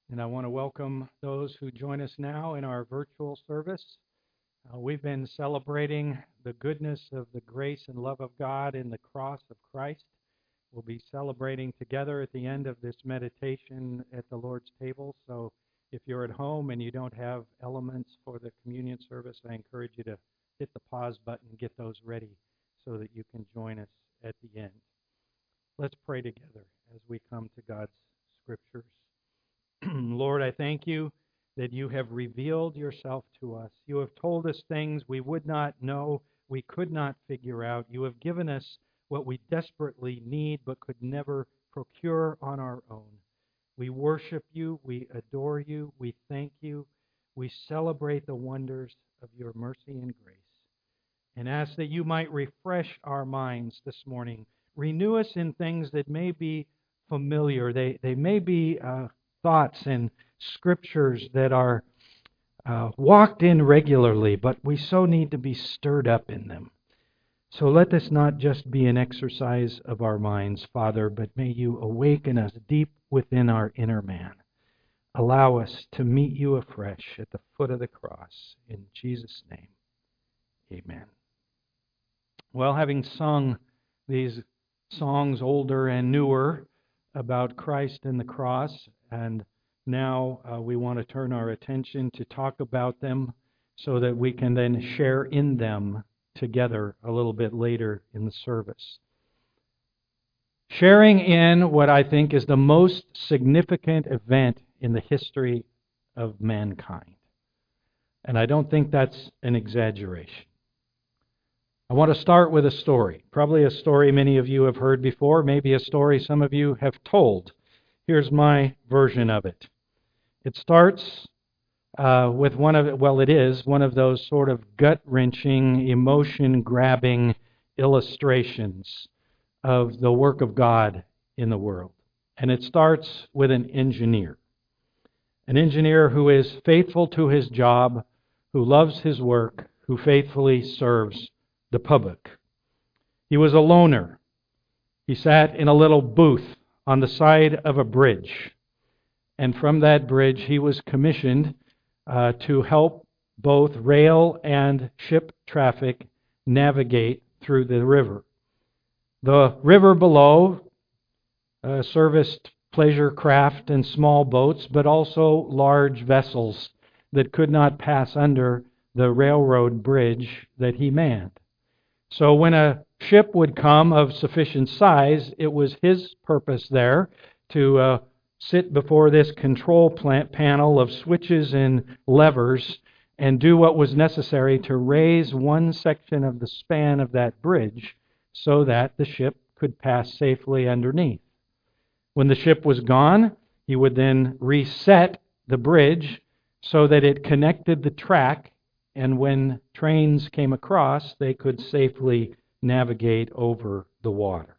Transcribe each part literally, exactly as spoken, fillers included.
And I want to welcome those who join us now in our virtual service. Uh, we've been celebrating the goodness of the grace and love of God in the cross of Christ. We'll be celebrating together at the end of this meditation at the Lord's table. So if you're at home and you don't have elements for the communion service, I encourage you to hit the pause button and get those ready so that you can join us at the end. Let's pray together as we come to God's scriptures. Lord, I thank you that you have revealed yourself to us. You have told us things we would not know, we could not figure out. You have given us what we desperately need but could never procure on our own. We worship you, we adore you, we thank you, we celebrate the wonders of your mercy and grace, and ask that you might refresh our minds this morning. Renew us in things that may be familiar. They, they may be uh, thoughts and scriptures that are uh, walked in regularly, but we so need to be stirred up in them. So let this not just be an exercise of our minds, Father, but may you awaken us deep within our inner man. Allow us to meet you afresh at the foot of the cross. In Jesus' name, amen. Well, having sung these songs, older and newer, about Christ and the cross, and now uh, we want to turn our attention to talk about them so that we can then share in them together a little bit later in the service. Sharing in what I think is the most significant event in the history of mankind. And I don't think that's an exaggeration. I want to start with a story, probably a story many of you have heard before, maybe a story some of you have told. Here's my version of it. It starts uh, with one of, well, it is one of those sort of gut-wrenching, emotion-grabbing illustrations of the work of God in the world. And it starts with an engineer. An engineer who is faithful to his job, who loves his work, who faithfully serves the public. He was a loner. He sat in a little booth on the side of a bridge. And from that bridge, he was commissioned uh, to help both rail and ship traffic navigate through the river. The river below uh, serviced pleasure craft and small boats, but also large vessels that could not pass under the railroad bridge that he manned. So when a ship would come of sufficient size, it was his purpose there to uh, sit before this control plant panel of switches and levers and do what was necessary to raise one section of the span of that bridge so that the ship could pass safely underneath. When the ship was gone, he would then reset the bridge so that it connected the track, and when trains came across, they could safely navigate over the water.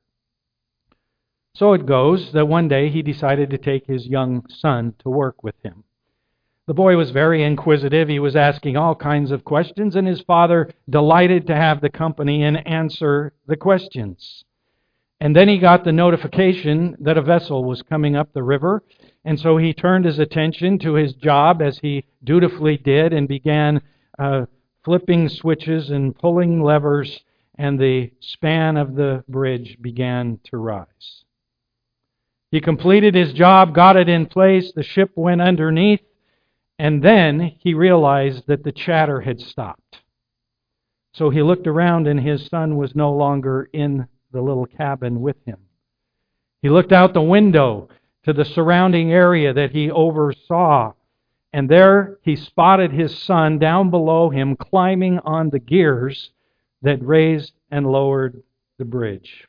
So it goes that one day he decided to take his young son to work with him. The boy was very inquisitive. He was asking all kinds of questions, and his father delighted to have the company and answer the questions. And then he got the notification that a vessel was coming up the river, and so he turned his attention to his job as he dutifully did and began uh, flipping switches and pulling levers, and the span of the bridge began to rise. He completed his job, got it in place, the ship went underneath, and then he realized that the chatter had stopped. So he looked around, and his son was no longer in the little cabin with him. He looked out the window to the surrounding area that he oversaw, and there he spotted his son down below him climbing on the gears that raised and lowered the bridge.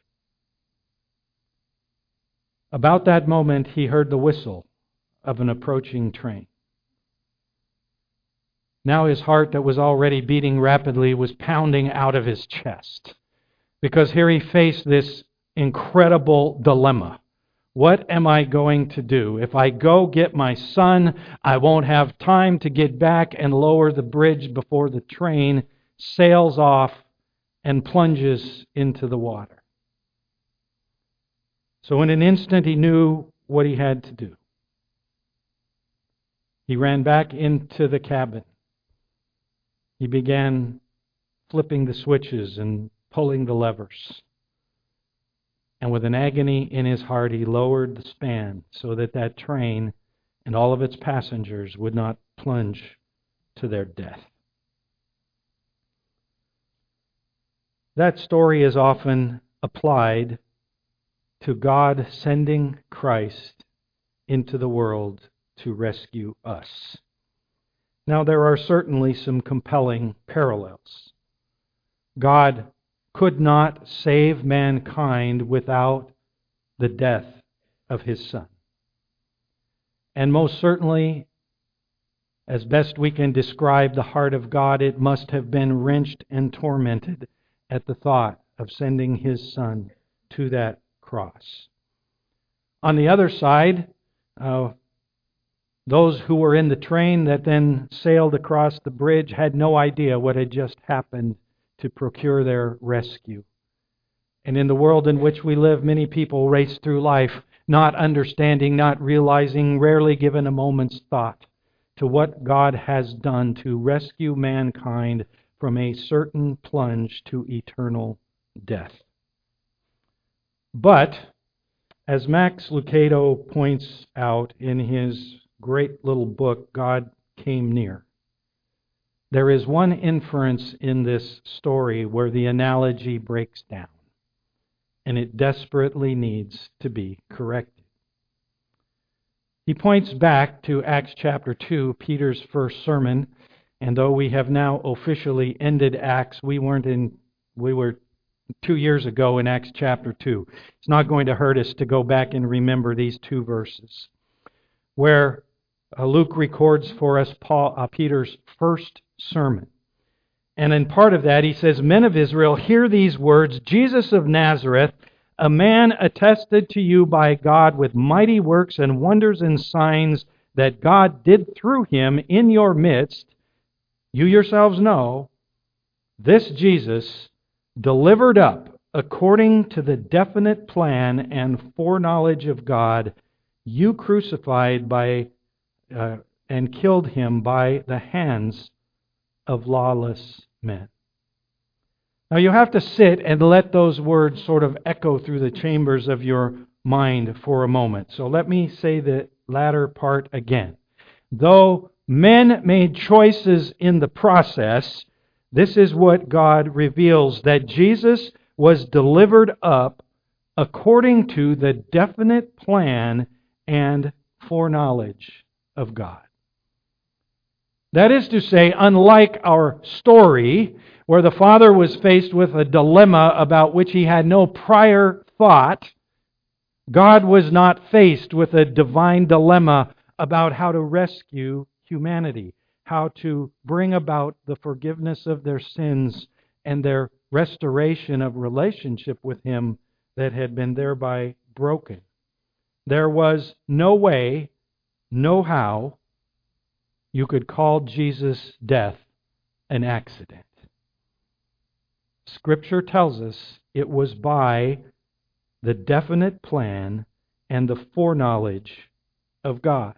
About that moment, he heard the whistle of an approaching train. Now his heart, that was already beating rapidly, was pounding out of his chest, because here he faced this incredible dilemma. What am I going to do? If I go get my son, I won't have time to get back and lower the bridge before the train sails off and plunges into the water. So in an instant, he knew what he had to do. He ran back into the cabin. He began flipping the switches and pulling the levers. And with an agony in his heart, he lowered the span so that that train and all of its passengers would not plunge to their death. That story is often applied to God sending Christ into the world to rescue us. Now, there are certainly some compelling parallels. God could not save mankind without the death of His Son. And most certainly, as best we can describe the heart of God, it must have been wrenched and tormented at the thought of sending His Son to that cross. On the other side, uh, those who were in the train that then sailed across the bridge had no idea what had just happened to procure their rescue. And in the world in which we live, many people race through life not understanding, not realizing, rarely given a moment's thought to what God has done to rescue mankind from a certain plunge to eternal death. But, as Max Lucado points out in his great little book, God Came Near, there is one inference in this story where the analogy breaks down, and it desperately needs to be corrected. He points back to Acts chapter two, Peter's first sermon, and though we have now officially ended Acts, we weren't in, we were two years ago in Acts chapter two. It's not going to hurt us to go back and remember these two verses, where uh, Luke records for us Paul, uh, Peter's first sermon. And in part of that, he says, "Men of Israel, hear these words. Jesus of Nazareth, a man attested to you by God with mighty works and wonders and signs that God did through him in your midst, you yourselves know, this Jesus, delivered up according to the definite plan and foreknowledge of God, you crucified by uh, and killed him by the hands of lawless men." Now you have to sit and let those words sort of echo through the chambers of your mind for a moment. So let me say the latter part again. Though men made choices in the process, this is what God reveals, that Jesus was delivered up according to the definite plan and foreknowledge of God. That is to say, unlike our story, where the father was faced with a dilemma about which he had no prior thought, God was not faced with a divine dilemma about how to rescue humanity, how to bring about the forgiveness of their sins and their restoration of relationship with Him that had been thereby broken. There was no way, no how, you could call Jesus' death an accident. Scripture tells us it was by the definite plan and the foreknowledge of God.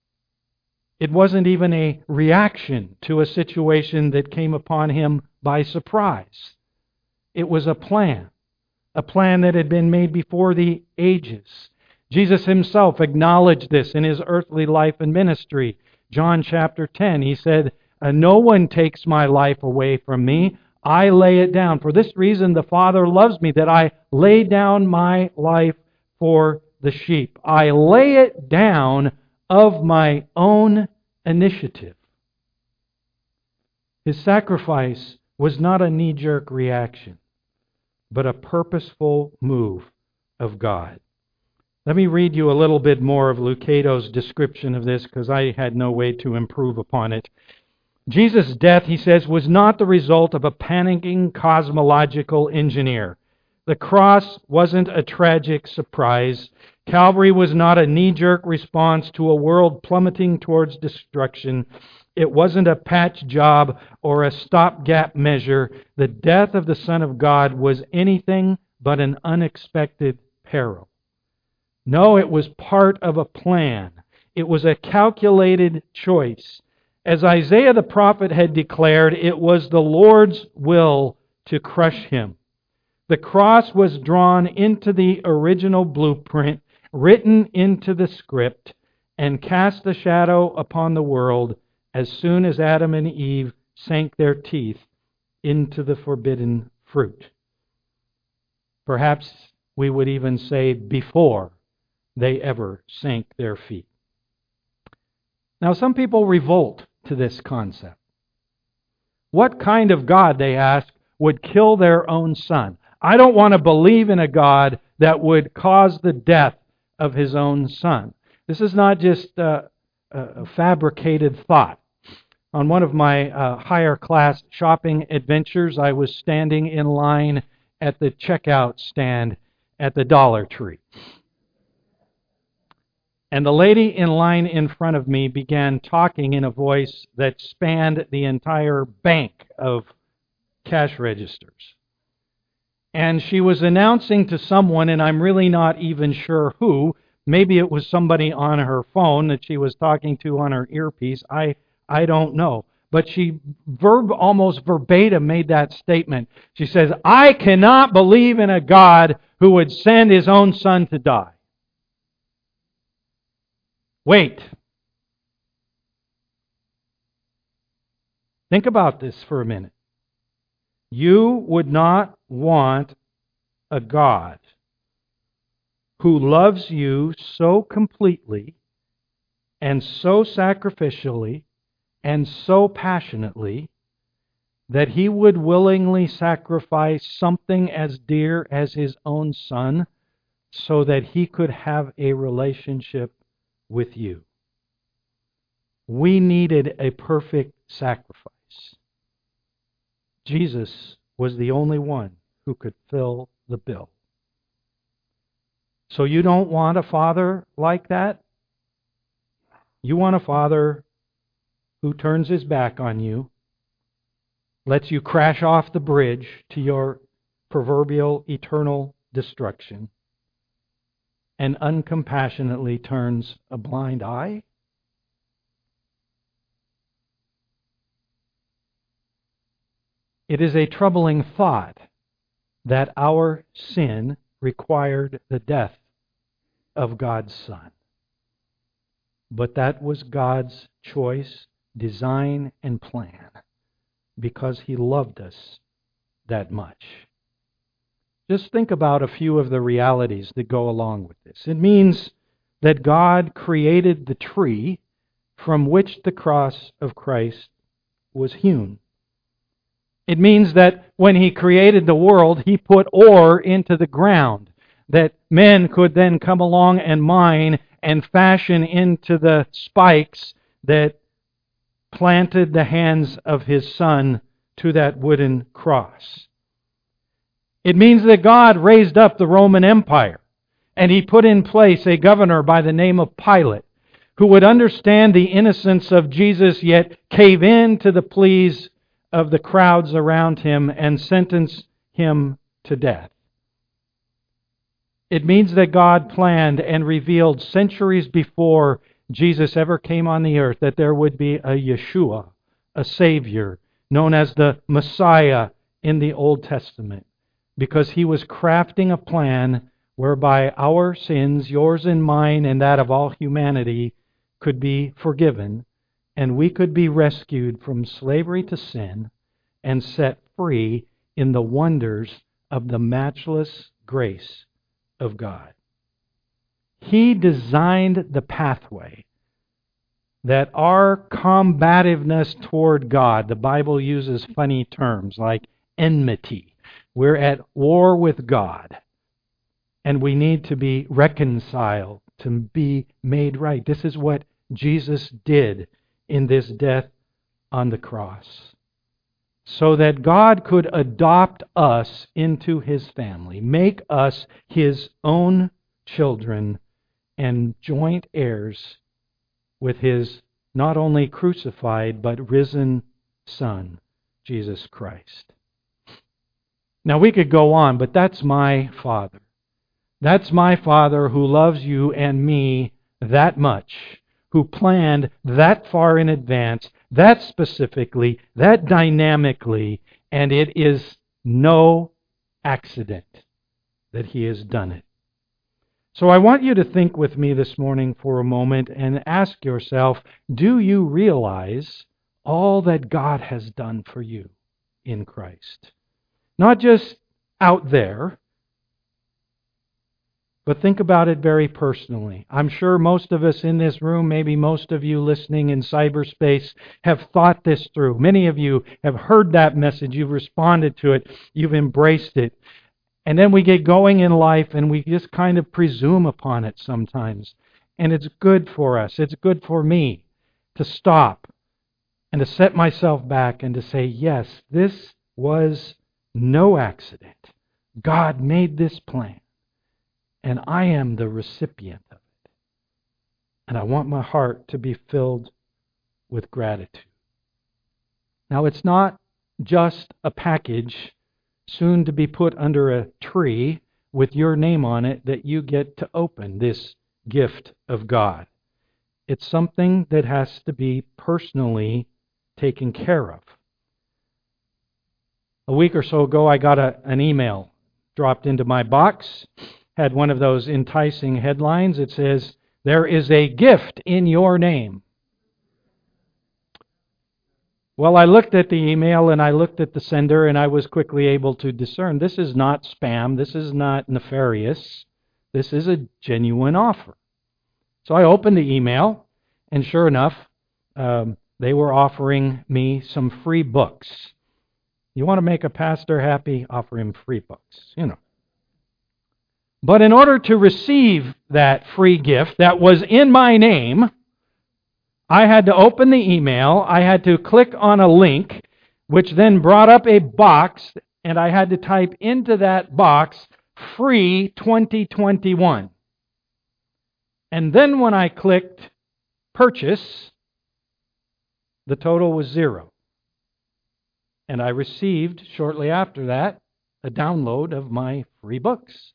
It wasn't even a reaction to a situation that came upon him by surprise. It was a plan, a plan that had been made before the ages. Jesus himself acknowledged this in his earthly life and ministry. John chapter ten, he said, "No one takes my life away from me. I lay it down. For this reason the Father loves me, that I lay down my life for the sheep. I lay it down of my own initiative." His sacrifice was not a knee-jerk reaction, but a purposeful move of God. Let me read you a little bit more of Lucado's description of this, because I had no way to improve upon it. Jesus' death, he says, was not the result of a panicking cosmological engineer. The cross wasn't a tragic surprise. Calvary was not a knee-jerk response to a world plummeting towards destruction. It wasn't a patch job or a stopgap measure. The death of the Son of God was anything but an unexpected peril. No, it was part of a plan. It was a calculated choice. As Isaiah the prophet had declared, it was the Lord's will to crush him. The cross was drawn into the original blueprint, written into the script, and cast a shadow upon the world as soon as Adam and Eve sank their teeth into the forbidden fruit. Perhaps we would even say before they ever sank their feet. Now, some people revolt to this concept. What kind of God, they ask, would kill their own son? I don't want to believe in a God that would cause the death of his own son. This is not just uh, a fabricated thought. On one of my uh, higher class shopping adventures, I was standing in line at the checkout stand at the Dollar Tree. And the lady in line in front of me began talking in a voice that spanned the entire bank of cash registers. And she was announcing to someone, and I'm really not even sure who, maybe it was somebody on her phone that she was talking to on her earpiece, I, I don't know. But she verb almost verbatim made that statement. She says, I cannot believe in a God who would send his own son to die. Wait. Think about this for a minute. You would not want a God who loves you so completely and so sacrificially and so passionately that he would willingly sacrifice something as dear as his own son so that he could have a relationship with you. We needed a perfect sacrifice. Jesus was the only one who could fill the bill. So you don't want a father like that? You want a father who turns his back on you, lets you crash off the bridge to your proverbial eternal destruction, and uncompassionately turns a blind eye? It is a troubling thought that our sin required the death of God's Son. But that was God's choice, design, and plan because He loved us that much. Just think about a few of the realities that go along with this. It means that God created the tree from which the cross of Christ was hewn. It means that when He created the world, He put ore into the ground that men could then come along and mine and fashion into the spikes that planted the hands of His Son to that wooden cross. It means that God raised up the Roman Empire, and He put in place a governor by the name of Pilate, who would understand the innocence of Jesus, yet cave in to the pleas of the crowds around Him and sentence Him to death. It means that God planned and revealed centuries before Jesus ever came on the earth that there would be a Yeshua, a Savior, known as the Messiah in the Old Testament, because He was crafting a plan whereby our sins, yours and mine, and that of all humanity, could be forgiven, and we could be rescued from slavery to sin and set free in the wonders of the matchless grace of God. He designed the pathway that our combativeness toward God, the Bible uses funny terms like enmity. We're at war with God, and we need to be reconciled, to be made right. This is what Jesus did in this death on the cross, so that God could adopt us into His family, make us His own children, and joint heirs with His not only crucified but risen Son, Jesus Christ. Now we could go on, but that's my Father. That's my Father who loves you and me that much, who planned that far in advance, that specifically, that dynamically, and it is no accident that He has done it. So I want you to think with me this morning for a moment and ask yourself, do you realize all that God has done for you in Christ? Not just out there, but think about it very personally. I'm sure most of us in this room, maybe most of you listening in cyberspace, have thought this through. Many of you have heard that message. You've responded to it. You've embraced it. And then we get going in life and we just kind of presume upon it sometimes. And it's good for us. It's good for me to stop and to set myself back and to say, yes, this was no accident. God made this plan. And I am the recipient of it. And I want my heart to be filled with gratitude. Now, it's not just a package soon to be put under a tree with your name on it that you get to open, this gift of God. It's something that has to be personally taken care of. A week or so ago, I got a, an email dropped into my box. Had one of those enticing headlines. It says, "There is a gift in your name." Well, I looked at the email and I looked at the sender and I was quickly able to discern this is not spam, this is not nefarious, this is a genuine offer. So I opened the email and sure enough, um, they were offering me some free books. You want to make a pastor happy? Offer him free books, you know. But in order to receive that free gift that was in my name, I had to open the email, I had to click on a link, which then brought up a box, and I had to type into that box, free twenty twenty-one. And then when I clicked purchase, the total was zero. And I received, shortly after that, a download of my free books.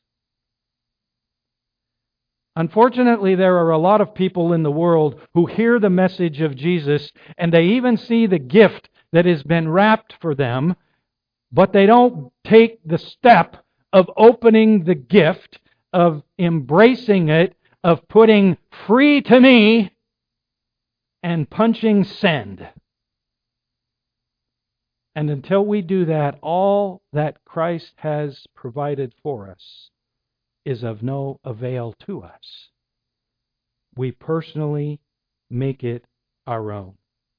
Unfortunately, there are a lot of people in the world who hear the message of Jesus and they even see the gift that has been wrapped for them, but they don't take the step of opening the gift, of embracing it, of putting free to me and punching send. And until we do that, all that Christ has provided for us is of no avail to us. We personally make it our own.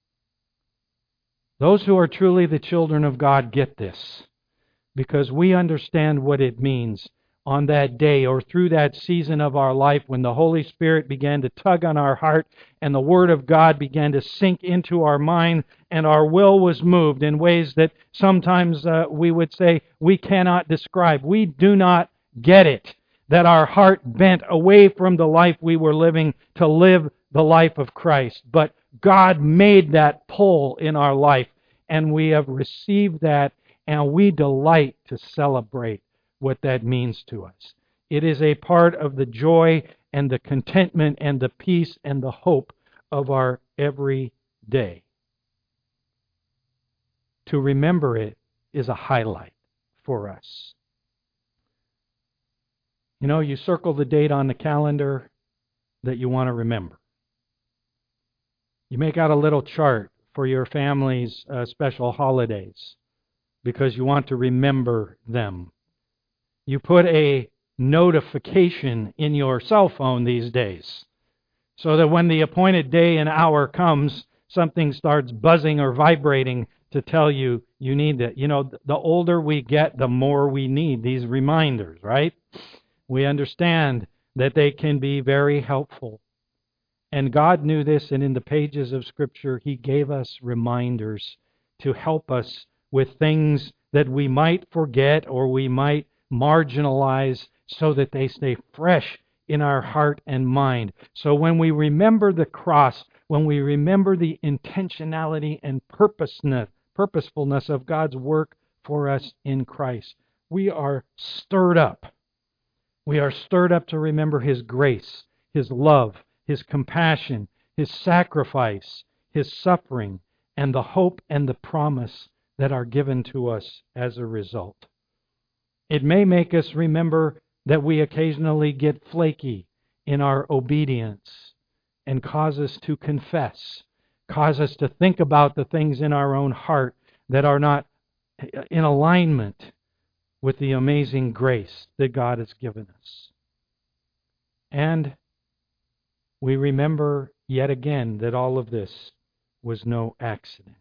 Those who are truly the children of God get this, because we understand what it means on that day or through that season of our life when the Holy Spirit began to tug on our heart and the Word of God began to sink into our mind and our will was moved in ways that sometimes uh, we would say we cannot describe. We do not get it. That our heart bent away from the life we were living to live the life of Christ. But God made that pull in our life, and we have received that, and we delight to celebrate what that means to us. It is a part of the joy and the contentment and the peace and the hope of our every day. To remember it is a highlight for us. You know, you circle the date on the calendar that you want to remember. You make out a little chart for your family's uh, special holidays because you want to remember them. You put a notification in your cell phone these days so that when the appointed day and hour comes, something starts buzzing or vibrating to tell you you need it. You know, the older we get, the more we need these reminders, right? We understand that they can be very helpful. And God knew this, and in the pages of Scripture, He gave us reminders to help us with things that we might forget or we might marginalize so that they stay fresh in our heart and mind. So when we remember the cross, when we remember the intentionality and purposeness, purposefulness of God's work for us in Christ, we are stirred up. We are stirred up to remember His grace, His love, His compassion, His sacrifice, His suffering, and the hope and the promise that are given to us as a result. It may make us remember that we occasionally get flaky in our obedience and cause us to confess, cause us to think about the things in our own heart that are not in alignment with the amazing grace that God has given us. And we remember yet again that all of this was no accident.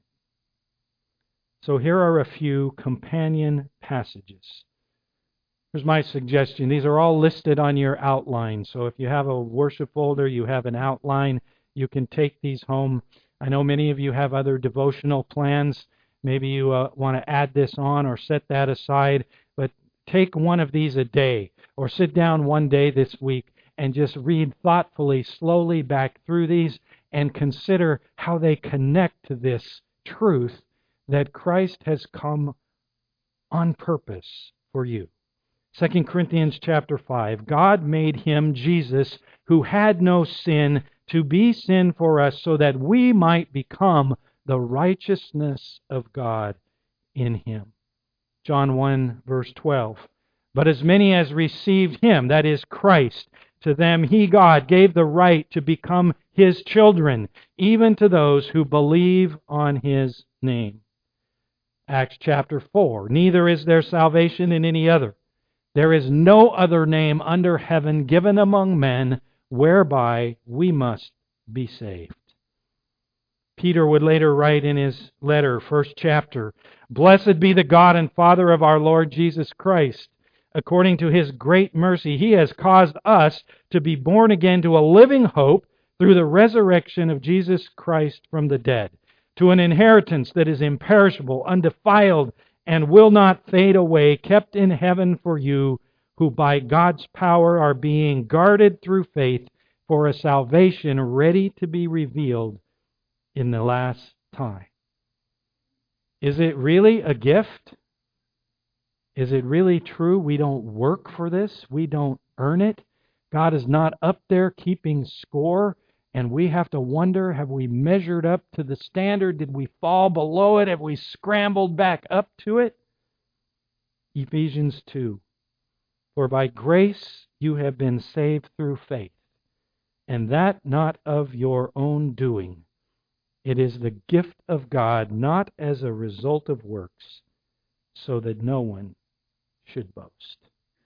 So here are a few companion passages. Here's my suggestion. These are all listed on your outline. So if you have a worship folder, you have an outline, you can take these home. I know many of you have other devotional plans. Maybe you uh, want to add this on or set that aside. But take one of these a day, or sit down one day this week and just read thoughtfully, slowly back through these and consider how they connect to this truth that Christ has come on purpose for you. Second Corinthians chapter five, God made him, Jesus, who had no sin, to be sin for us so that we might become the righteousness of God in him. John one, verse twelve, but as many as received him, that is Christ, to them he, God, gave the right to become his children, even to those who believe on his name. Acts chapter four, neither is there salvation in any other. There is no other name under heaven given among men whereby we must be saved. Peter would later write in his letter, first chapter, Blessed be the God and Father of our Lord Jesus Christ. According to his great mercy, he has caused us to be born again to a living hope through the resurrection of Jesus Christ from the dead, to an inheritance that is imperishable, undefiled, and will not fade away, kept in heaven for you, who by God's power are being guarded through faith for a salvation ready to be revealed in the last time. Is it really a gift? Is it really true we don't work for this? We don't earn it? God is not up there keeping score, and we have to wonder, have we measured up to the standard? Did we fall below it? Have we scrambled back up to it? Ephesians two, for by grace you have been saved through faith, and that not of your own doing. It is the gift of God, not as a result of works, so that no one should boast.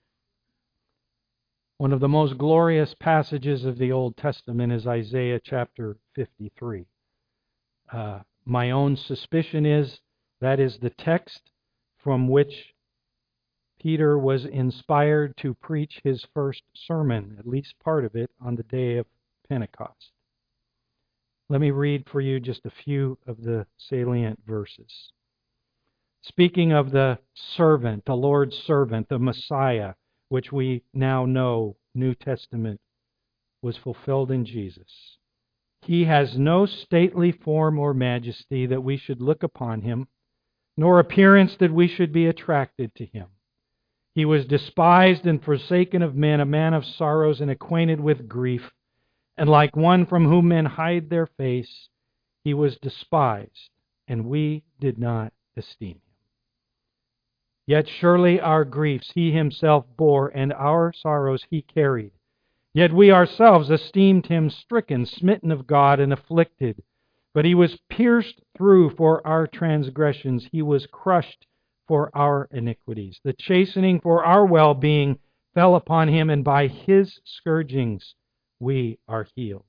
One of the most glorious passages of the Old Testament is Isaiah chapter fifty-three. Uh, my own suspicion is that is the text from which Peter was inspired to preach his first sermon, at least part of it, on the day of Pentecost. Let me read for you just a few of the salient verses. Speaking of the servant, the Lord's servant, the Messiah, which we now know, New Testament, was fulfilled in Jesus. He has no stately form or majesty that we should look upon him, nor appearance that we should be attracted to him. He was despised and forsaken of men, a man of sorrows and acquainted with grief, and like one from whom men hide their face, he was despised, and we did not esteem him. Yet surely our griefs he himself bore, and our sorrows he carried. Yet we ourselves esteemed him stricken, smitten of God, and afflicted. But he was pierced through for our transgressions. He was crushed for our iniquities. The chastening for our well-being fell upon him, and by his scourgings we are healed.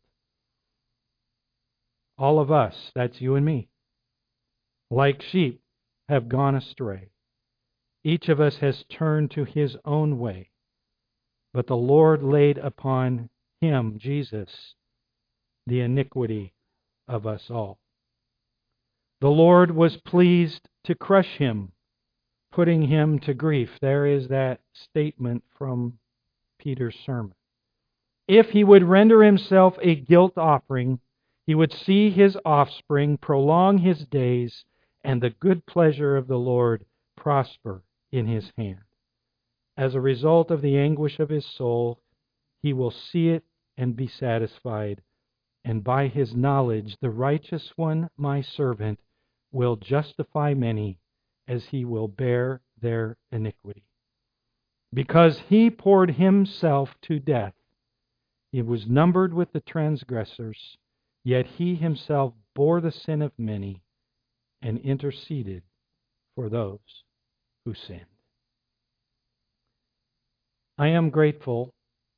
All of us, that's you and me, like sheep, have gone astray. Each of us has turned to his own way, but the Lord laid upon him, Jesus, the iniquity of us all. The Lord was pleased to crush him, putting him to grief. There is that statement from Peter's sermon. If he would render himself a guilt offering, he would see his offspring prolong his days, and the good pleasure of the Lord prosper in his hand. As a result of the anguish of his soul, he will see it and be satisfied, and by his knowledge the righteous one, my servant, will justify many, as he will bear their iniquity. Because he poured himself to death, he was numbered with the transgressors, yet he himself bore the sin of many and interceded for those who sinned. I am grateful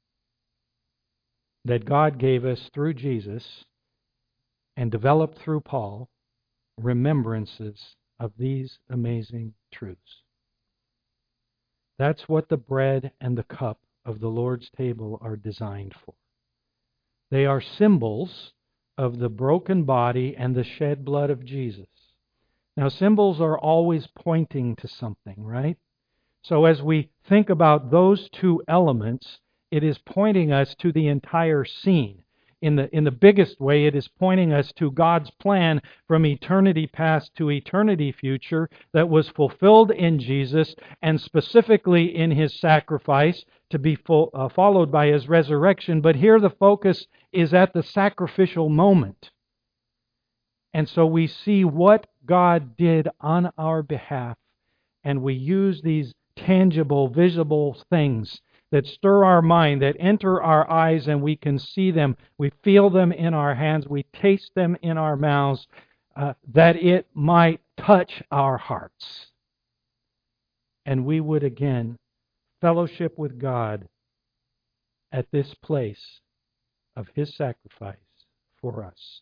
that God gave us through Jesus and developed through Paul remembrances of these amazing truths. That's what the bread and the cup of the Lord's table are designed for. They are symbols of the broken body and the shed blood of Jesus. Now, symbols are always pointing to something, right? So as we think about those two elements, it is pointing us to the entire scene. In the, in the biggest way, it is pointing us to God's plan from eternity past to eternity future that was fulfilled in Jesus and specifically in his sacrifice to be full, uh, followed by his resurrection. But here the focus is at the sacrificial moment. And so we see what God did on our behalf, and we use these tangible, visible things that stir our mind, that enter our eyes, and we can see them. We feel them in our hands. We taste them in our mouths, uh, that it might touch our hearts. And we would again fellowship with God at this place of his sacrifice for us.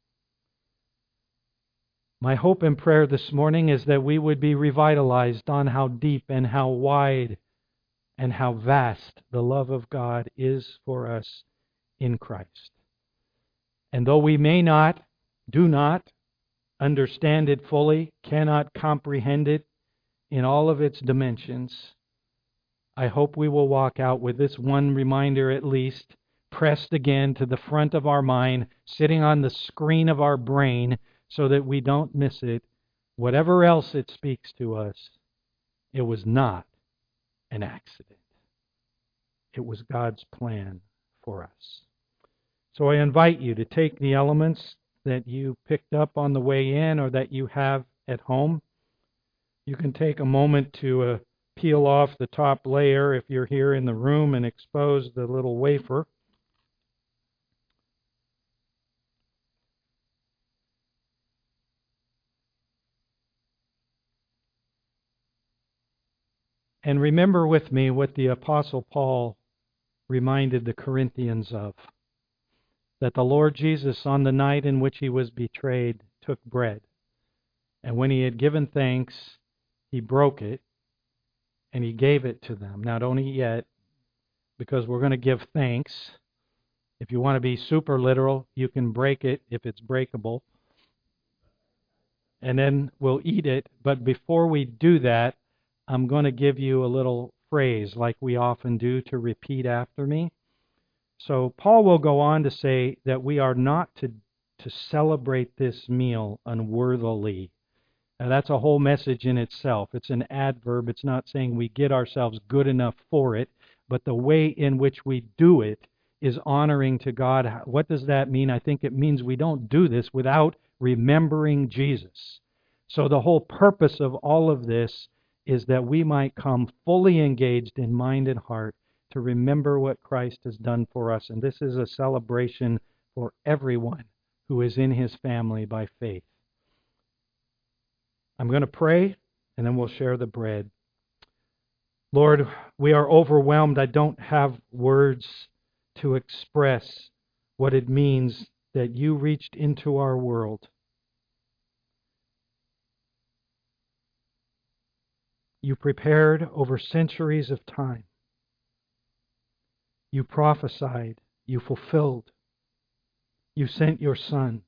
My hope and prayer this morning is that we would be revitalized on how deep and how wide and how vast the love of God is for us in Christ. And though we may not, do not understand it fully, cannot comprehend it in all of its dimensions, I hope we will walk out with this one reminder at least, pressed again to the front of our mind, sitting on the screen of our brain, so that we don't miss it. Whatever else it speaks to us, it was not an accident. It was God's plan for us. So I invite you to take the elements that you picked up on the way in or that you have at home. You can take a moment to uh, peel off the top layer if you're here in the room and expose the little wafer. And remember with me what the Apostle Paul reminded the Corinthians of. That the Lord Jesus, on the night in which he was betrayed, took bread. And when he had given thanks, he broke it, and he gave it to them. Now don't eat yet, because we're going to give thanks. If you want to be super literal, you can break it if it's breakable. And then we'll eat it. But before we do that, I'm going to give you a little phrase like we often do to repeat after me. So Paul will go on to say that we are not to, to celebrate this meal unworthily. Now that's a whole message in itself. It's an adverb. It's not saying we get ourselves good enough for it, but the way in which we do it is honoring to God. What does that mean? I think it means we don't do this without remembering Jesus. So the whole purpose of all of this is that we might come fully engaged in mind and heart to remember what Christ has done for us. And this is a celebration for everyone who is in his family by faith. I'm going to pray, and then we'll share the bread. Lord, we are overwhelmed. I don't have words to express what it means that you reached into our world. You prepared over centuries of time. You prophesied. You fulfilled. You sent your Son.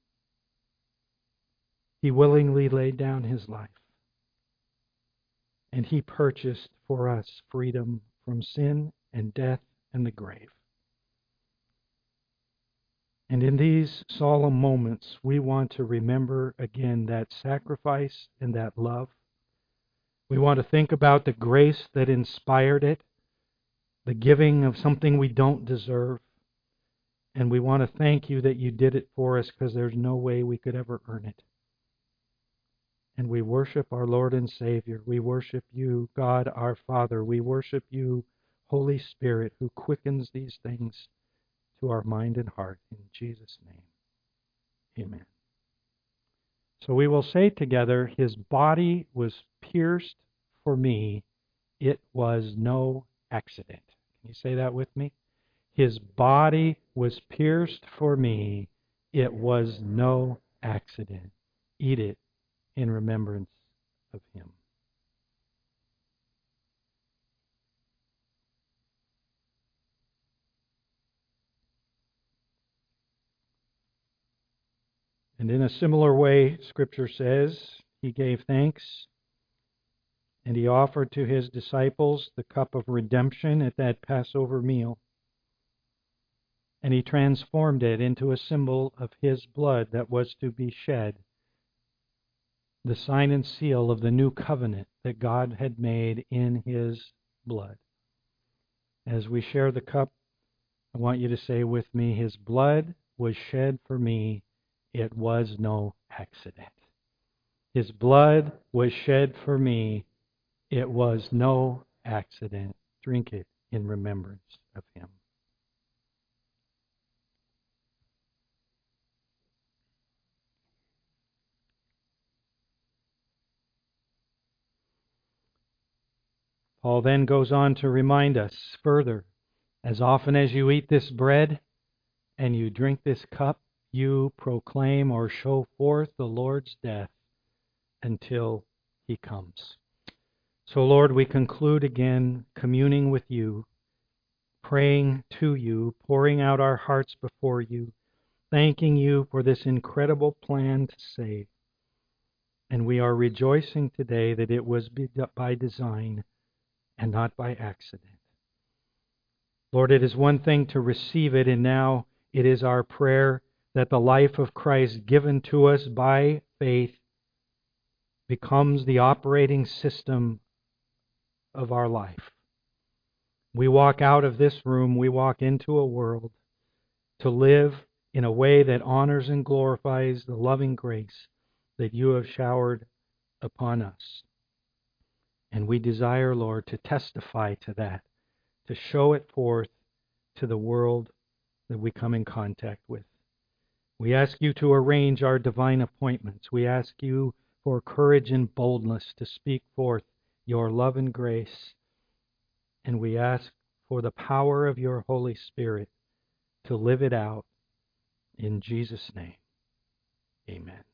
He willingly laid down his life. And he purchased for us freedom from sin and death and the grave. And in these solemn moments, we want to remember again that sacrifice and that love. We want to think about the grace that inspired it, the giving of something we don't deserve. And we want to thank you that you did it for us, because there's no way we could ever earn it. And we worship our Lord and Savior. We worship you, God our Father. We worship you, Holy Spirit, who quickens these things to our mind and heart. In Jesus' name, amen. So we will say together, his body was pierced for me. It was no accident. Can you say that with me? His body was pierced for me. It was no accident. Eat it in remembrance of him. And in a similar way, Scripture says, he gave thanks, and he offered to his disciples the cup of redemption at that Passover meal. And he transformed it into a symbol of his blood that was to be shed, the sign and seal of the new covenant that God had made in his blood. As we share the cup, I want you to say with me, his blood was shed for me. It was no accident. His blood was shed for me. It was no accident. Drink it in remembrance of him. Paul then goes on to remind us further, as often as you eat this bread and you drink this cup, you proclaim or show forth the Lord's death until he comes. So, Lord, we conclude again communing with you, praying to you, pouring out our hearts before you, thanking you for this incredible plan to save. And we are rejoicing today that it was by design and not by accident. Lord, it is one thing to receive it, and now it is our prayer that the life of Christ given to us by faith becomes the operating system of our life. We walk out of this room, we walk into a world to live in a way that honors and glorifies the loving grace that you have showered upon us. And we desire, Lord, to testify to that, to show it forth to the world that we come in contact with. We ask you to arrange our divine appointments. We ask you for courage and boldness to speak forth your love and grace. And we ask for the power of your Holy Spirit to live it out. In Jesus' name, amen.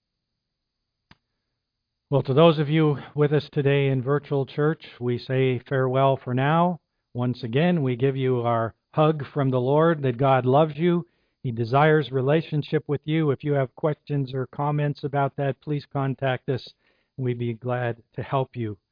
Well, to those of you with us today in virtual church, we say farewell for now. Once again, we give you our hug from the Lord that God loves you. He desires relationship with you. If you have questions or comments about that, please contact us. We'd be glad to help you